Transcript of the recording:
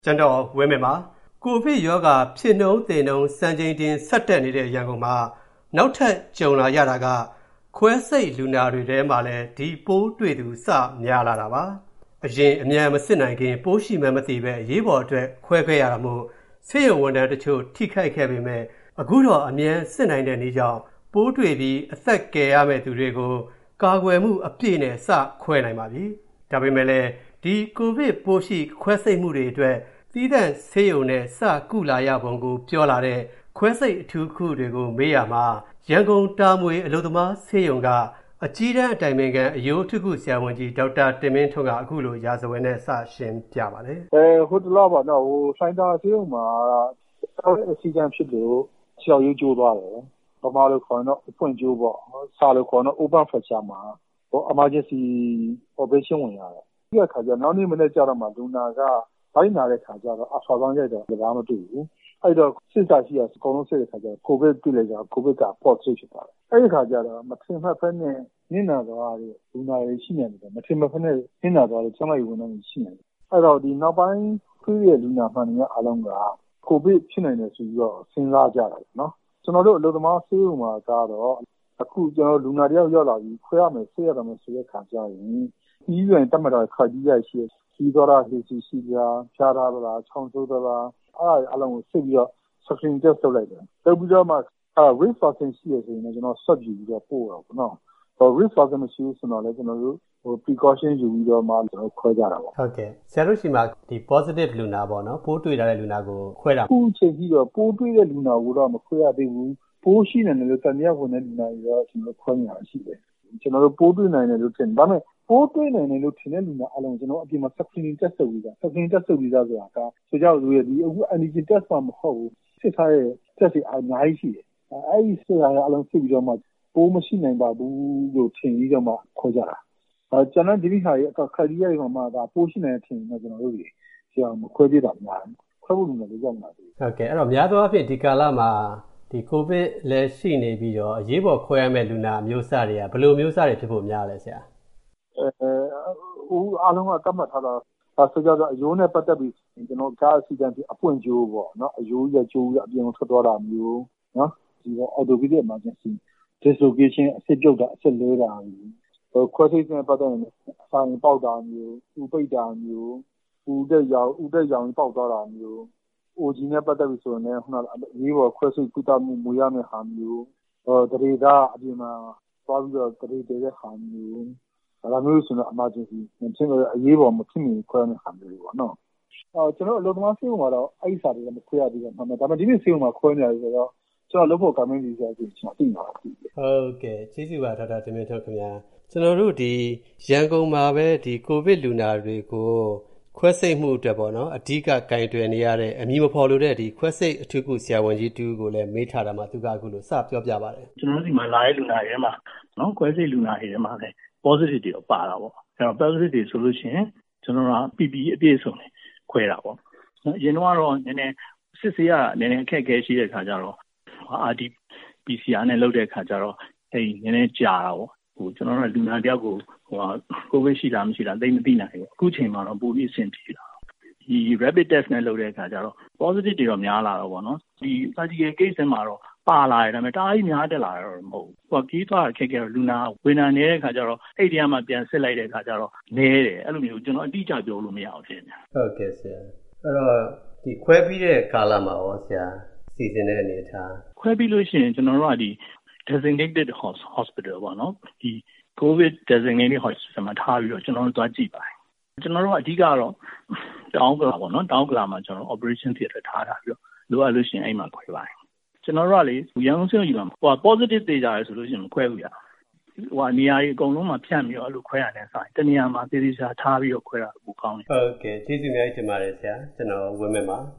ကျွန်တော်ဝင်းမယ်ပါကိုဗစ်ရောဂါဖြစ်နှုန်းသေနှုန်းစံချိန်တင်ဆက်တက်နေတဲ့ရန်ကုန်မှာနောက်ထပ်ကြုံလာရတာကခွဲစိတ်လူနာတွေထဲမှာလည်းဒီပိုးတွေ့သူစများလာတာပါအရင်အမြန်မစစ်နိုင်ခင်ပိုးရှိမှမသိပဲအရေးပေါ်အတွက်ခွဲခဲ့ရတာမို့ဆေးရုံဝန်ထမ်းတချို့ထိခိုက်ခဲ့ပေမဲ့အခုတော့အမြန်စစ်နိုင်တဲ့နေ့ကြောင့်ပိုးတွေ့ပြီးအသက်ကယ်ရမယ့်သူတွေကိုကာကွယ်မှုအပြည့်နဲ့စခွဲနိုင်ပါပြီဒါပေမဲ့လည်းဒီကိုဗစ်ပိုးရှိခွဲစိတ်မှုတွေအတွက်သီးသန့်ဆေးရုံနဲ့စကုလာရပုံကိုပြောလာတဲ့ခွဲစိတ်အထူးခုတွေကိုမေးရမှာရန်ကုန်တာမွေအလို့သမားဆေးရုံကအကြီးတန်းအတိုင်ပင်ခံအယိုးထုခုဆရာဝန်ကြီးဒေါက်တာတင်မင်းထွန်းကအခုလိုရာဇဝင်နဲ့စရှင်းပြပါတယ်ဟိုတလောက်ပါတော့ဟိုဆိုင်တာဆေးရုံမှာအစီအကံဖြစ်လို့ဆရာကြီးကျိုးသွားတယ်ပမာလို့ခေါ်တော့အဖွင့်ကျိုးပေါ့စာလို့ခေါ်တော့ open fracture မှာဟို emergency operation ဝင်ရတယ်ဒီအခါကျနောက်နေ့မနေ့ကျတော့မှလူနာကဘိုင်းနာတဲ့ခါကျတော့အဆောင်းရိုက်တော့ဘာမှမတွေ့ဘူးအဲ့တော့စစ်စာရှိရအကုန်လုံးစစ်တဲ့ခါကျတော့ကိုဗစ်တွေ့လိုက်ကြကိုဗစ်က positive ဖြစ်သွားတယ်အဲ့ဒီခါကျတော့မထင်မှတ်ဖက်နဲ့နင်းနာသွားတဲ့လူနာတွေရှိနေတယ်မထင်မှတ်ဖက်နဲ့နင်းနာသွားတဲ့ကျမကြီးဝန်ထမ်းတွေရှိနေတယ်အဲ့တော့ဒီနောက်ပိုင်းခွေးရဲ့လူနာမှန်တွေအားလုံးကကိုဗစ်ဖြစ်နေတယ်ဆိုပြီးတော့စဉ်းစားကြတာနော်ကျွန်တော်တို့အလုပ်သမားဆေးရုံမှာကတော့အခုကျွန်တော်လူနာတယောက်ရောက်လာပြီးခွဲရမယ်ဆေးရမယ်ဆိုတဲ့ခါကျရင်ဒီရွယ်တတ်မှတ်တာခါကြီးရရှိစီးသွားတာဟေးစီရှိကြဖြားတာလားချောင်းဆိုးတာလားအဲ့အလုံးကိုစစ်ပြီးတော့ screen test လုပ်လိုက်တယ်လုပ်ပြီးတော့မှrisk person ရှိရဆိုရင်ကျွန်တော်ဆက်ပြီးတော့ပို့တော့ပေါ့နော်risk person မရှိဘူးဆိုတော့လည်းကျွန်တော်တို့precaution ယူပြီးတော့မှကျွန်တော်ခွဲကြတာပေါ့ဟုတ်ကဲ့ဆရာတို့ရှိမှာဒီ positive လူနာပေါ့နော်ပိုးတွေ့လာတဲ့လူနာကိုခွဲတာအခုချိန်ကြီးတော့ပိုးတွေ့တဲ့လူနာကိုတော့မခွဲရသေးဘူးပိုးရှိနေတယ်လို့တန်တရားဝင်တဲ့လူနာတွေတော့ကျွန်တော်ခွဲရရှိတယ်ကျွန်တော်တို့ပိုးတွေ့နိုင်တယ်လို့ထင်ဒါပေမဲ့ပိုးတွေ့နိုင်တယ်လို့ထင်တဲ့လူနာအလုံးကျွန်တော်အပြင်မှာ screening test လုပ်ပြီးတာ screening test လုပ်ပြီးသားဆိုတာကဆိုကြလို့ဒီအခု antigen test မှမဟုတ်ဘူးစစ်ထားတဲ့ test တွေအများကြီးရှိတယ်အဲ့ဒီစစ်ရအလုံးစစ်ပြီးတော့မှပိုးမရှိနိုင်ပါဘူးလို့ထင်ပြီးတော့မှခွဲကြတာကျွန်တော်ဒီနေ့ဟာရဲ့ခရီးရိုက်မှာဒါပိုးရှိနေတဲ့အထင်တော့ကျွန်တော်တို့ဆရာမခွဲပြတာများခွဲဖို့လူနာတွေကြောက်မှာဟုတ်ကဲ့အဲ့တော့များသောအားဖြင့်ဒီကာလမှာဒီကိုဗစ်လည်းရှိနေပြီးတော့အရေးပေါ်ခွဲရမယ့်လူနာမျိုးစတွေကဘယ်လိုမျိုးစတွေဖြစ်ဖို့များလဲဆရာအားလုံးကတတ်မှတ်ထားတာဆိုကြတော့အယိုးနဲ့ပတ်သက်ပြီးကျွန်တော်ကားအစီအစဉ်အပွင့်ကျိုးပေါ့နော်အယိုးရကျိုးအပြင်ထွက်သွားတာမျိုးနော်ဒီတော့ orthopedic emergency dislocation အစစ်ပြုတ်တာအစစ်လဲတာခွဲစိတ်နဲ့ပတ်သက်ရင်အစာရင်ပေါက်တာမျိုးဥပိတ်တာမျိုးဥတက်ရောင်ပေါက်သွားတာမျိုးOG နဲ့ပတ်သက်ပြီးဆိုရင်ခုနအရေးပေါ်ခွဲစိတ်ကုသမှုမူရမယ့်ဟာမျိုးတရေကအပြင်မှာသွားပြီးတော့တရေတဲ့ဟာမျိုးဒါမျိုးဆိုတော့ emergency ဖြစ်နေတဲ့အရေးပေါ်မဖြစ်နေခွဲမယ့်ဟာမျိုးတွေပေါ့နော်ကျွန်တော်အလုပ်သမားဆေးရုံမှာတော့အဲ့ဒီစာတွေကမခွဲရသေးဘူးဒါပေမဲ့ဒီနေ့ဆေးရုံမှာခွဲနေရတယ်ဆိုတော့ကျွန်တော်လုပ်ဖို့ comment ရေးစားကြည့်ကျွန်တော်သိမှာပါဟုတ်ကဲ့ကျေးဇူးပါဒေါက်တာတင်မင်းထွန်းခင်ဗျာကျွန်တော်တို့ဒီရန်ကုန်မှာပဲဒီကိုဗစ်လူနာတွေကိုခွဲစိတ်မှုအတွက်ပေါ့နော်အဓိကကင်တွယ်နေရတဲ့အမည်မဖော်လို့တဲ့ဒီခွဲစိတ်အထူးကုဆရာဝန်ကြီးတူကိုလည်းမေးထားတာမှာသူကအခုလိုစပြောပြပါတယ်ကျွန်တော်တို့ဒီမှာလာတဲ့လူနာတွေမှာနော်ခွဲစိတ်လူနာတွေမှာလည်း positive တွေပါတာပေါ့အဲ့တော့ positive တွေဆိုလို့ရှိရင်ကျွန်တော်တို့က PPE အပြည့်စုံနဲ့ခွဲတာပေါ့နော်အရင်တော့နည်းနည်းစစ်ဆေးရနည်းနည်းအခက်အခဲရှိတဲ့ခါကျတော့ RT PCR နဲ့လုပ်တဲ့ခါကျတော့အဲ့နည်းနည်းကြာတာပေါ့ဟိုကျွန်တော်တို့လူနာတယောက်ကိုကိုဗစ်ရှိလားမရှိလားသိမသိနိုင်ဘူးအခုချိန်မှာတော့ပိုပြီးအဆင်ပြေလာဒီ rapid test နဲ့လုပ်တဲ့အခါကျတော့ positive တွေတော့များလာတော့ဗောနော်ဒီ surgical case တွေမှာတော့ပါလာတယ်ဒါပေမဲ့တအားကြီးများတက်လာတော့မဟုတ်ဘူးဟိုကြီးသွားအခက်အခဲလူနာဝေနာနေတဲ့အခါကျတော့အဲ့ဒီမှာပြန်စစ်လိုက်တဲ့အခါကျတော့နည်းတယ်အဲ့လိုမျိုးကျွန်တော်အတိအကျပြောလို့မရအောင်ဖြစ်နေဟုတ်ကဲ့ဆရာအဲ့တော့ဒီခွဲပြီးတဲ့ကာလမှာရောဆရာစီစဉ်တဲ့အနေထားခွဲပြီးလို့ရှိရင်ကျွန်တော်တို့ကဒီ designated hospital ပေါ့နော်ဒီ COVID designated hospital မှာထားပြီးတော့ကျွန်တော်တို့သွားကြည့်ပါတယ်ကျွန်တော်တို့အဓိကတော့တောင်းကလာပေါ့နော်တောင်းကလာမှာကျွန်တော် operation theater ထားပြီးတော့လိုအပ်လို့ရှိရင်အဲ့မှာခွဲပါတယ်ကျွန်တော်တို့ကလေရန်ကုန်ဆေးရုံကြီးမှာဟို positive သေးကြရဆိုလို့ရှိရင်မခွဲဘူးရဟိုနေရာကြီးအကုန်လုံးမှာဖြန့်ပြီးတော့အဲ့လိုခွဲရတဲ့ဆိုင်တနေရာမှာသေးသေးချာထားပြီးတော့ခွဲတာပိုကောင်းတယ်ဟုတ်ကဲ့ကျေးဇူးများတင်ပါတယ်ဆရာကျွန်တော်ဝင်းမယ်ပါ